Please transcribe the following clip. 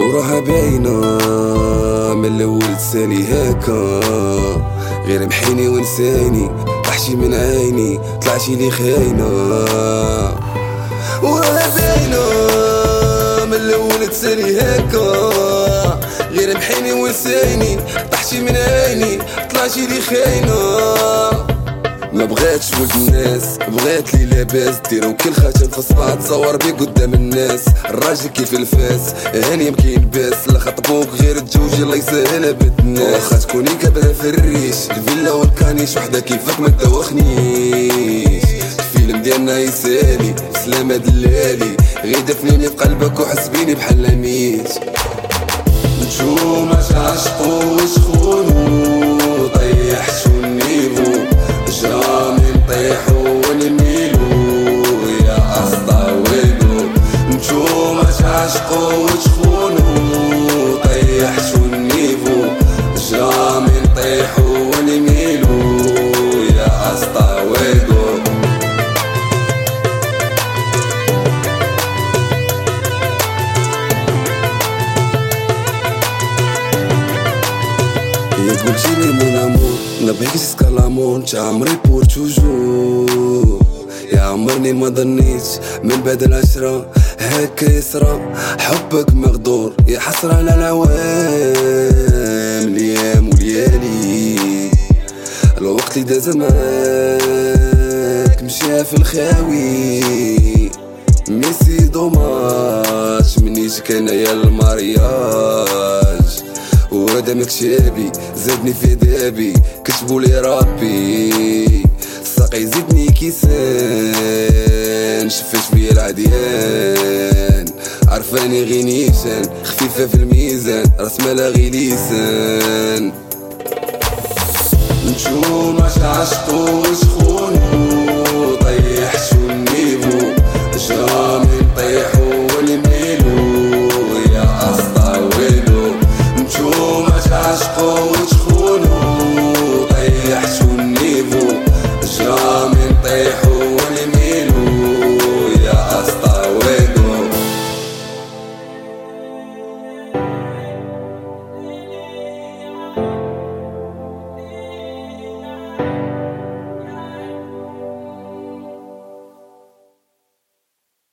وراها باينة من الاول تسالي هاكا، غير محيني ونساني وحشي من عيني طلعتي لي خاينة. وراها باينة من الاول تسالي هاكا، غير محيني ونساني طحتي من عيني طلعتي لي خاينة. ما بغاتش ولد الناس، بغات لي لاباس ديرو كل خاتم في الصباح تصور بيه قدام الناس. الراجل كيف الفاس هاني مكين باس، لا خطبوك غير تجوجي الله يسهلها بنت الناس. واخا تكوني كابرة في الريش الفيلا والكانيش وحدة كيفك ما تدوخنيش. الفيلم ديالنا يسالي بسلامة دلالي، غير دفنيني في قلبك وحسبيني بحال لميت. نجوما تعشقو وشخونو طيحتو النيفو، جامي نطيحو ونميلو يا أسطى ويلو. نجوما تعشقو وتخونو طيحتو النيفو، جامي نطيحو ونميلو يا أسطى ويلو. يقول جيني مون امور نبغيك جسكا لامور، نتا عمري بور توجور. يا عمرني ما ظنيت من بعد العشرة هكا يسرى حبك مغدور. يا حسرة على العوام ليام وليالي، الوقت اللي داز معاك مشى في الخاوي. ميسي دوماج منيش كان يا المارياج، وهذا مكتابي زادني في دابي كتبولي ربي. الساقي زدني كيسان شفاش بيا العديان، عرفاني غي نيشان خفيفة في الميزان راس مالا غي ليسان. نجوما تعشقو وشخونو طيحتو